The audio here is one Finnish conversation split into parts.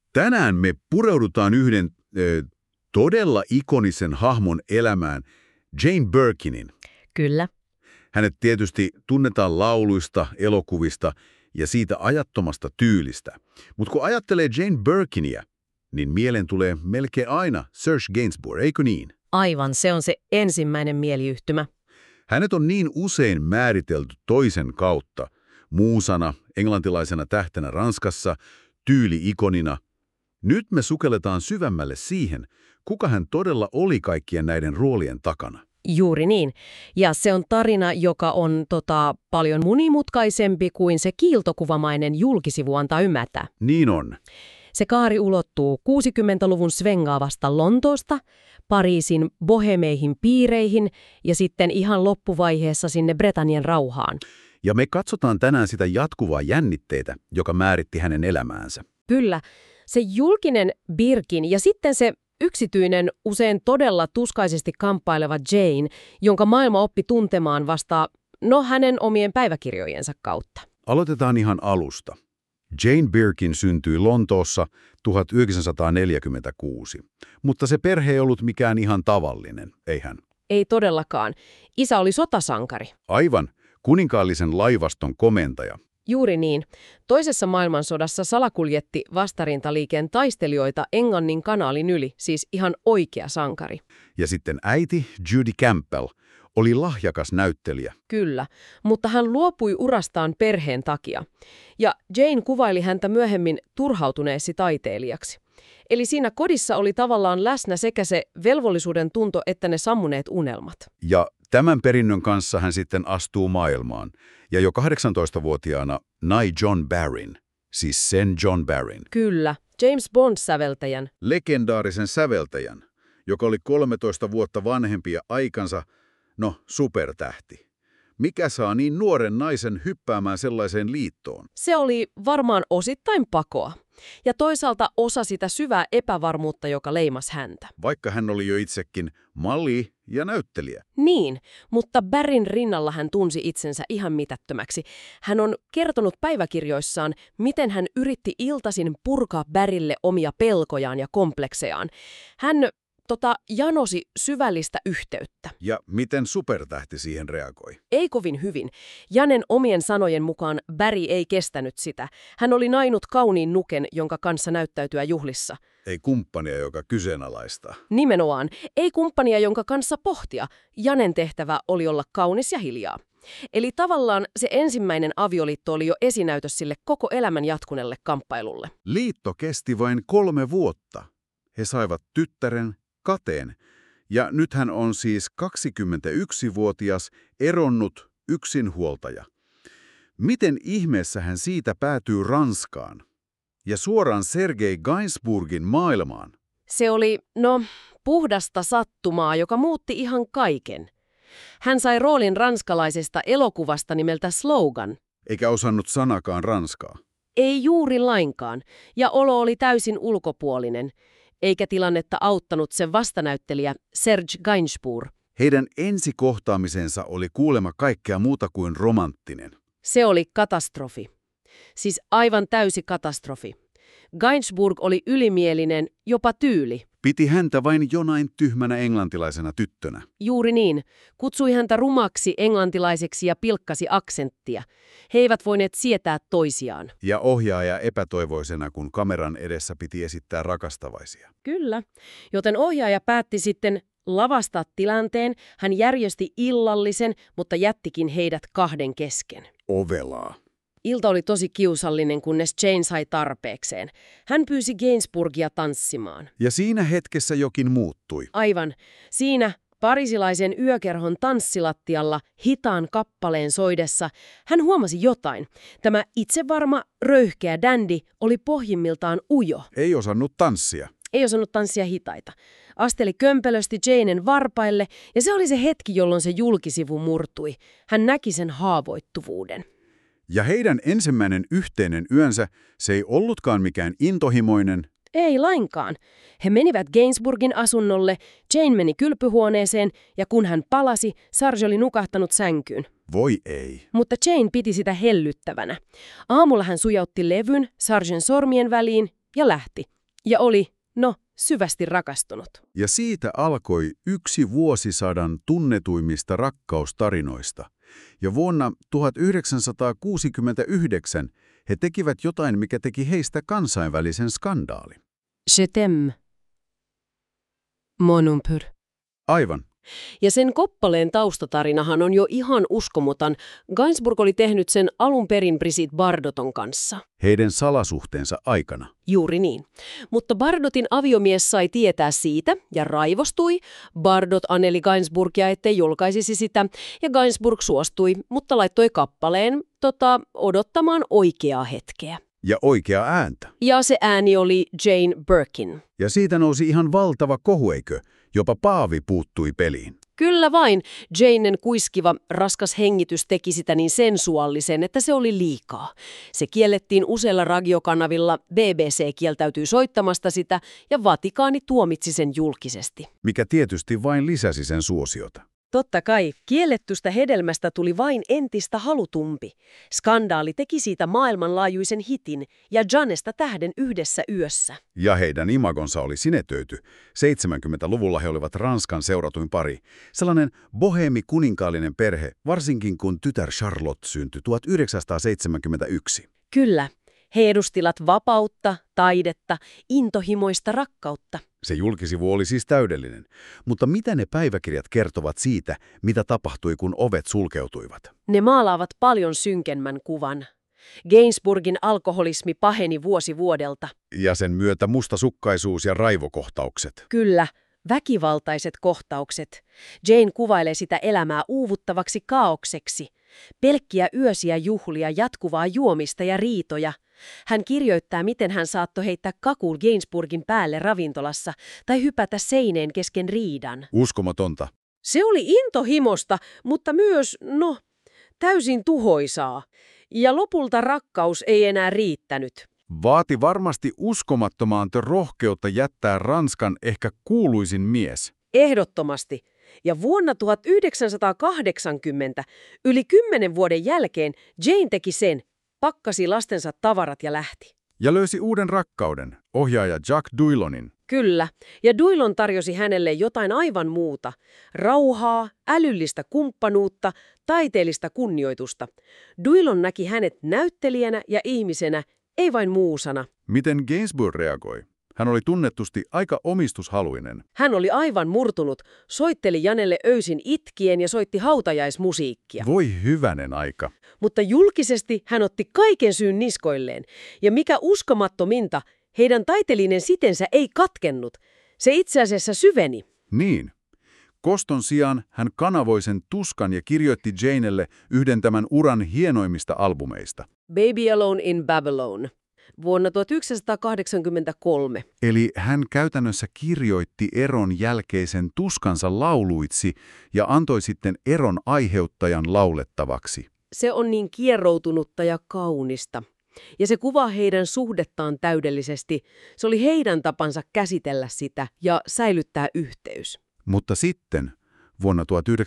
Tänään me pureudutaan yhden todella ikonisen hahmon elämään, Jane Birkinin. Kyllä. Hänet tietysti tunnetaan lauluista, elokuvista ja siitä ajattomasta tyylistä. Mutta kun ajattelee Jane Birkinia, niin mieleen tulee melkein aina Serge Gainsbourg, eikö niin? Aivan, se on se ensimmäinen mieliyhtymä. Hänet on niin usein määritelty toisen kautta, muusana, englantilaisena tähtenä Ranskassa, tyyli-ikonina. Nyt me sukelletaan syvemmälle siihen, kuka hän todella oli kaikkien näiden roolien takana. Juuri niin. Ja se on tarina, joka on paljon monimutkaisempi kuin se kiiltokuvamainen julkisivu antaa ymmärtää. Niin on. Se kaari ulottuu 60-luvun svengaavasta Lontoosta, Pariisin bohemeihin piireihin ja sitten ihan loppuvaiheessa sinne Britannian rauhaan. Ja me katsotaan tänään sitä jatkuvaa jännitteitä, joka määritti hänen elämäänsä. Kyllä, se julkinen Birkin ja sitten se yksityinen, usein todella tuskaisesti kamppaileva Jane, jonka maailma oppi tuntemaan vasta, hänen omien päiväkirjojensa kautta. Aloitetaan ihan alusta. Jane Birkin syntyi Lontoossa 1946, mutta se perhe ei ollut mikään ihan tavallinen, eihän? Ei todellakaan. Isä oli sotasankari. Aivan, kuninkaallisen laivaston komentaja. Juuri niin. Toisessa maailmansodassa salakuljetti vastarintaliikkeen taistelijoita Englannin kanaalin yli, siis ihan oikea sankari. Ja sitten äiti, Judy Campbell, oli lahjakas näyttelijä. Kyllä, mutta hän luopui urastaan perheen takia. Ja Jane kuvaili häntä myöhemmin turhautuneeksi taiteilijaksi. Eli siinä kodissa oli tavallaan läsnä sekä se velvollisuuden tunto että ne sammuneet unelmat. Ja tämän perinnön kanssa hän sitten astuu maailmaan. Ja jo 18-vuotiaana nai John Barryn, siis sen John Barryn. Kyllä, James Bond-säveltäjän. Legendaarisen säveltäjän, joka oli 13 vuotta vanhempi ja aikansa, supertähti. Mikä saa niin nuoren naisen hyppäämään sellaiseen liittoon? Se oli varmaan osittain pakoa. Ja toisaalta osa sitä syvää epävarmuutta, joka leimasi häntä. Vaikka hän oli jo itsekin malli ja näyttelijä. Niin, mutta Barryn rinnalla hän tunsi itsensä ihan mitättömäksi. Hän on kertonut päiväkirjoissaan, miten hän yritti iltaisin purkaa Barrylle omia pelkojaan ja kompleksejaan. Hän janosi syvällistä yhteyttä. Ja miten supertähti siihen reagoi? Ei kovin hyvin. Janen omien sanojen mukaan Barry ei kestänyt sitä. Hän oli nainut kauniin nuken, jonka kanssa näyttäytyä juhlissa. Ei kumppania, joka kyseenalaistaa. Nimenomaan. Ei kumppania, jonka kanssa pohtia. Janen tehtävä oli olla kaunis ja hiljaa. Eli tavallaan se ensimmäinen avioliitto oli jo esinäytös sille koko elämän jatkuneelle kamppailulle. Liitto kesti vain 3 vuotta. He saivat tyttären, Kateen. Ja nyt hän on siis 21-vuotias, eronnut yksinhuoltaja. Miten ihmeessä hän siitä päätyy Ranskaan? Ja suoraan Sergei Gainsbourgin maailmaan? Se oli, puhdasta sattumaa, joka muutti ihan kaiken. Hän sai roolin ranskalaisesta elokuvasta nimeltä Slogan. Eikä osannut sanakaan ranskaa. Ei juuri lainkaan, ja olo oli täysin ulkopuolinen. Eikä tilannetta auttanut sen vastanäyttelijä Serge Gainsbourg. Heidän ensikohtaamisensa oli kuulemma kaikkea muuta kuin romanttinen. Se oli katastrofi. Siis aivan täysi katastrofi. Gainsbourg oli ylimielinen, jopa tyyli. Piti häntä vain jonain tyhmänä englantilaisena tyttönä. Juuri niin. Kutsui häntä rumaksi englantilaiseksi ja pilkkasi aksenttia. He eivät voineet sietää toisiaan. Ja ohjaaja epätoivoisena, kun kameran edessä piti esittää rakastavaisia. Kyllä. Joten ohjaaja päätti sitten lavastaa tilanteen. Hän järjesti illallisen, mutta jättikin heidät kahden kesken. Ovelaa. Ilta oli tosi kiusallinen, kunnes Jane sai tarpeekseen. Hän pyysi Gainsbourgia tanssimaan. Ja siinä hetkessä jokin muuttui. Aivan. Siinä parisilaisen yökerhon tanssilattialla hitaan kappaleen soidessa hän huomasi jotain. Tämä itsevarma, röyhkeä dandy oli pohjimmiltaan ujo. Ei osannut tanssia. Ei osannut tanssia hitaita. Asteli kömpelösti Janen varpaille ja se oli se hetki, jolloin se julkisivu murtui. Hän näki sen haavoittuvuuden. Ja heidän ensimmäinen yhteinen yönsä, se ei ollutkaan mikään intohimoinen. Ei lainkaan. He menivät Gainsbourgin asunnolle, Jane meni kylpyhuoneeseen ja kun hän palasi, Sarge oli nukahtanut sänkyyn. Voi ei. Mutta Jane piti sitä hellyttävänä. Aamulla hän sujautti levyn Sargen sormien väliin ja lähti. Ja oli, syvästi rakastunut. Ja siitä alkoi yksi vuosisadan tunnetuimmista rakkaustarinoista. Ja vuonna 1969 he tekivät jotain, mikä teki heistä kansainvälisen skandaalin. Je t'aime, mon amour. Aivan. Ja sen koppaleen taustatarinahan on jo ihan uskomaton. Gainsbourg oli tehnyt sen alun perin Brigitte Bardoton kanssa. Heidän salasuhteensa aikana. Juuri niin. Mutta Bardotin aviomies sai tietää siitä ja raivostui. Bardot aneli Gainsbourgia, ettei julkaisisi sitä, ja Gainsbourg suostui, mutta laittoi kappaleen odottamaan oikeaa hetkeä. Ja oikea ääntä. Ja se ääni oli Jane Birkin. Ja siitä nousi ihan valtava kohu, eikö? Jopa paavi puuttui peliin. Kyllä vain. Janen kuiskiva, raskas hengitys teki sitä niin sensuaalisen, että se oli liikaa. Se kiellettiin useilla radiokanavilla, BBC kieltäytyi soittamasta sitä ja Vatikaani tuomitsi sen julkisesti. Mikä tietysti vain lisäsi sen suosiota. Totta kai, kiellettystä hedelmästä tuli vain entistä halutumpi. Skandaali teki siitä maailmanlaajuisen hitin ja Janesta tähden yhdessä yössä. Ja heidän imagonsa oli sinetöity. 70-luvulla he olivat Ranskan seuratuin pari. Sellainen boheemi kuninkaallinen perhe, varsinkin kun tytär Charlotte syntyi 1971. Kyllä, he edustivat vapautta, taidetta, intohimoista rakkautta. Se julkisivu oli siis täydellinen. Mutta mitä ne päiväkirjat kertovat siitä, mitä tapahtui, kun ovet sulkeutuivat? Ne maalaavat paljon synkemmän kuvan. Gainsbourgin alkoholismi paheni vuosi vuodelta. Ja sen myötä mustasukkaisuus ja raivokohtaukset. Kyllä, väkivaltaiset kohtaukset. Jane kuvailee sitä elämää uuvuttavaksi kaaokseksi. Pelkkiä yöisiä juhlia, jatkuvaa juomista ja riitoja. Hän kirjoittaa, miten hän saattoi heittää kakun Gainsbourgin päälle ravintolassa tai hypätä seineen kesken riidan. Uskomatonta. Se oli intohimosta, mutta myös, täysin tuhoisaa. Ja lopulta rakkaus ei enää riittänyt. Vaati varmasti uskomattomaanta rohkeutta jättää Ranskan ehkä kuuluisin mies. Ehdottomasti. Ja vuonna 1980, yli 10 vuoden jälkeen, Jane teki sen, pakkasi lastensa tavarat ja lähti. Ja löysi uuden rakkauden, ohjaaja Jacques Duylonin. Kyllä, ja Duyllon tarjosi hänelle jotain aivan muuta. Rauhaa, älyllistä kumppanuutta, taiteellista kunnioitusta. Duyllon näki hänet näyttelijänä ja ihmisenä, ei vain muusana. Miten Gainsbourg reagoi? Hän oli tunnetusti aika omistushaluinen. Hän oli aivan murtunut, soitteli Janelle öisin itkien ja soitti hautajaismusiikkia. Voi hyvänen aika. Mutta julkisesti hän otti kaiken syyn niskoilleen. Ja mikä uskomattominta, heidän taiteellinen sitensä ei katkennut. Se itse asiassa syveni. Niin. Koston sijaan hän kanavoi sen tuskan ja kirjoitti Janelle yhden tämän uran hienoimmista albumeista. Baby Alone in Babylon. Vuonna 1983. Eli hän käytännössä kirjoitti eron jälkeisen tuskansa lauluitsi ja antoi sitten eron aiheuttajan laulettavaksi. Se on niin kieroutunutta ja kaunista. Ja se kuvaa heidän suhdettaan täydellisesti. Se oli heidän tapansa käsitellä sitä ja säilyttää yhteys. Mutta sitten, vuonna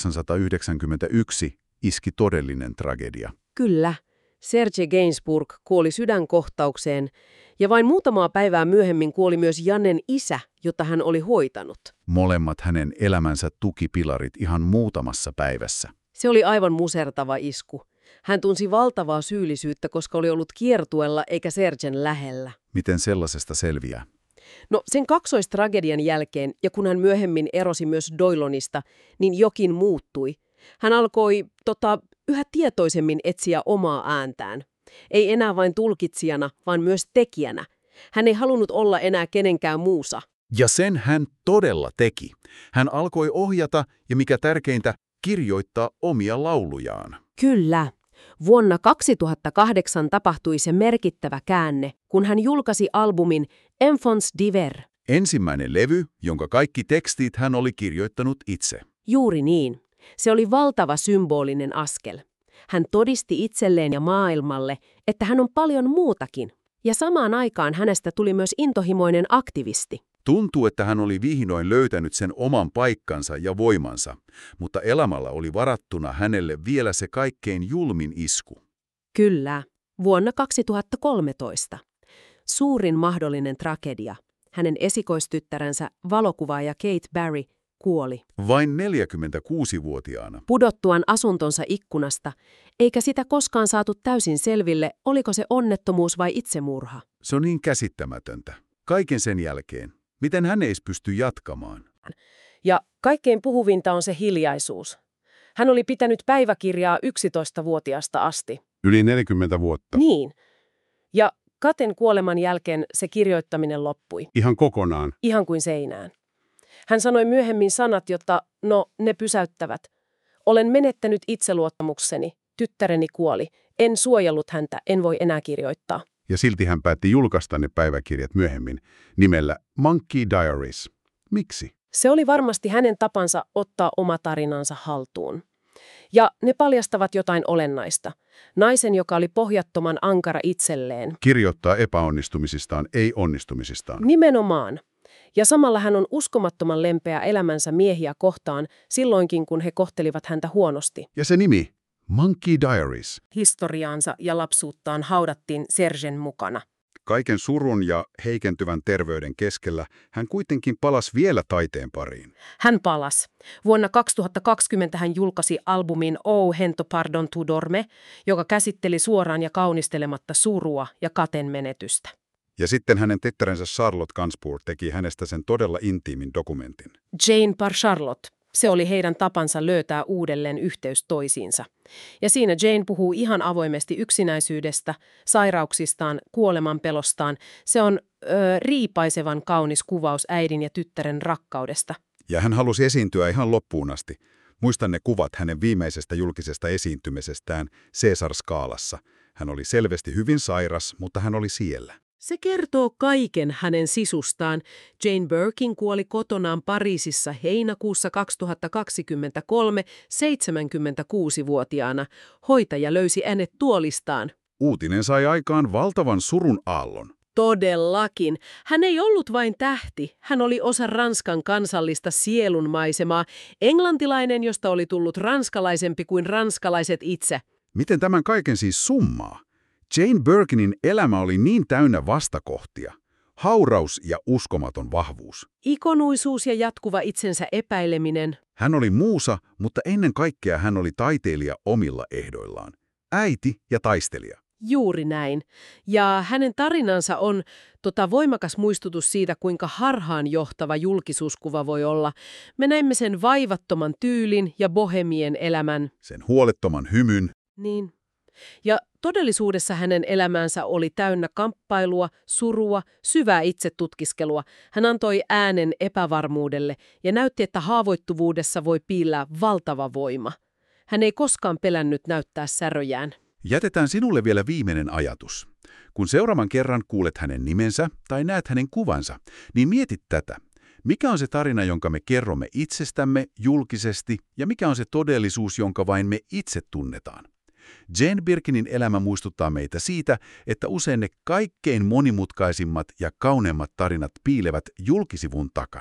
1991, iski todellinen tragedia. Kyllä. Serge Gainsbourg kuoli sydänkohtaukseen ja vain muutamaa päivää myöhemmin kuoli myös Janen isä, jota hän oli hoitanut. Molemmat hänen elämänsä tukipilarit ihan muutamassa päivässä. Se oli aivan musertava isku. Hän tunsi valtavaa syyllisyyttä, koska oli ollut kiertueella eikä Sergen lähellä. Miten sellaisesta selviää? Sen kaksoistragedian jälkeen, ja kun hän myöhemmin erosi myös Doylonista, niin jokin muuttui. Hän alkoi yhä tietoisemmin etsiä omaa ääntään. Ei enää vain tulkitsijana, vaan myös tekijänä. Hän ei halunnut olla enää kenenkään muusa. Ja sen hän todella teki. Hän alkoi ohjata ja mikä tärkeintä, kirjoittaa omia laulujaan. Kyllä. Vuonna 2008 tapahtui se merkittävä käänne, kun hän julkaisi albumin Enfants d'hiver. Ensimmäinen levy, jonka kaikki tekstit hän oli kirjoittanut itse. Juuri niin. Se oli valtava symbolinen askel. Hän todisti itselleen ja maailmalle, että hän on paljon muutakin. Ja samaan aikaan hänestä tuli myös intohimoinen aktivisti. Tuntuu, että hän oli vihdoin löytänyt sen oman paikkansa ja voimansa, mutta elämällä oli varattuna hänelle vielä se kaikkein julmin isku. Kyllä, vuonna 2013. Suurin mahdollinen tragedia. hänen esikoistyttärensä, valokuvaaja Kate Barry, kuoli. Vain 46-vuotiaana. Pudottuaan asuntonsa ikkunasta, eikä sitä koskaan saatu täysin selville, oliko se onnettomuus vai itsemurha. Se on niin käsittämätöntä. Kaiken sen jälkeen. Miten hän ei pysty jatkamaan? Ja kaikkein puhuvinta on se hiljaisuus. Hän oli pitänyt päiväkirjaa 11-vuotiaasta asti. Yli 40 vuotta. Niin. Ja Katen kuoleman jälkeen se kirjoittaminen loppui. Ihan kokonaan. Ihan kuin seinään. Hän sanoi myöhemmin sanat, jotta, ne pysäyttävät. Olen menettänyt itseluottamukseni. Tyttäreni kuoli. En suojellut häntä. En voi enää kirjoittaa. Ja silti hän päätti julkaista ne päiväkirjat myöhemmin nimellä Monkey Diaries. Miksi? Se oli varmasti hänen tapansa ottaa oma tarinansa haltuun. Ja ne paljastavat jotain olennaista. Naisen, joka oli pohjattoman ankara itselleen. Kirjoittaa epäonnistumisistaan, ei onnistumisistaan. Nimenomaan. Ja samalla hän on uskomattoman lempeä elämänsä miehiä kohtaan silloinkin, kun he kohtelivat häntä huonosti. Ja se nimi, Monkey Diaries. Historiaansa ja lapsuuttaan haudattiin Sergen mukana. Kaiken surun ja heikentyvän terveyden keskellä hän kuitenkin palasi vielä taiteen pariin. Hän palasi. Vuonna 2020 hän julkaisi albumin Oh Hento Pardon tu Dorme, joka käsitteli suoraan ja kaunistelematta surua ja Katen menetystä. Ja sitten hänen tyttärensä Charlotte Gainsbourg teki hänestä sen todella intiimin dokumentin. Jane par Charlotte. Se oli heidän tapansa löytää uudelleen yhteys toisiinsa. Ja siinä Jane puhuu ihan avoimesti yksinäisyydestä, sairauksistaan, kuoleman pelostaan. Se on riipaisevan kaunis kuvaus äidin ja tyttären rakkaudesta. Ja hän halusi esiintyä ihan loppuun asti. Muistan ne kuvat hänen viimeisestä julkisesta esiintymisestään Caesar-skaalassa. Hän oli selvästi hyvin sairas, mutta hän oli siellä. Se kertoo kaiken hänen sisustaan. Jane Birkin kuoli kotonaan Pariisissa heinäkuussa 2023 76-vuotiaana. Hoitaja löysi hänet tuolistaan. Uutinen sai aikaan valtavan surun aallon. Todellakin. Hän ei ollut vain tähti. Hän oli osa Ranskan kansallista sielunmaisemaa. Englantilainen, josta oli tullut ranskalaisempi kuin ranskalaiset itse. Miten tämän kaiken siis summaa? Jane Birkinin elämä oli niin täynnä vastakohtia. Hauraus ja uskomaton vahvuus. Ikonuisuus ja jatkuva itsensä epäileminen. Hän oli muusa, mutta ennen kaikkea hän oli taiteilija omilla ehdoillaan. Äiti ja taistelija. Juuri näin. Ja hänen tarinansa on voimakas muistutus siitä, kuinka harhaanjohtava julkisuuskuva voi olla. Me näimme sen vaivattoman tyylin ja bohemien elämän. Sen huolettoman hymyn. Niin. Ja todellisuudessa hänen elämänsä oli täynnä kamppailua, surua, syvää itsetutkiskelua. Hän antoi äänen epävarmuudelle ja näytti, että haavoittuvuudessa voi piillä valtava voima. Hän ei koskaan pelännyt näyttää säröjään. Jätetään sinulle vielä viimeinen ajatus. Kun seuraavan kerran kuulet hänen nimensä tai näet hänen kuvansa, niin mietit tätä. Mikä on se tarina, jonka me kerromme itsestämme julkisesti, ja mikä on se todellisuus, jonka vain me itse tunnetaan? Jane Birkinin elämä muistuttaa meitä siitä, että usein ne kaikkein monimutkaisimmat ja kauneimmat tarinat piilevät julkisivun takana.